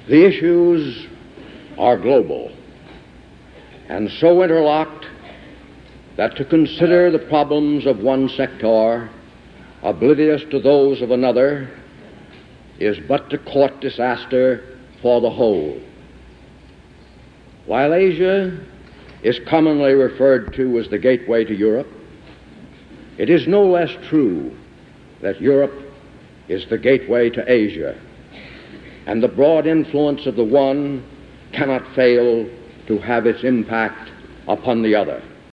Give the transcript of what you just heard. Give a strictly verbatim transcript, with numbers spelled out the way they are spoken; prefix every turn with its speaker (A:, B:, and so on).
A: The issues are global and so interlocked that to consider the problems of one sector oblivious to those of another is but to court disaster for the whole. While Asia is commonly referred to as the gateway to Europe, it is no less true that Europe is the gateway to Asia, and the broad influence of the one cannot fail to have its impact upon the other.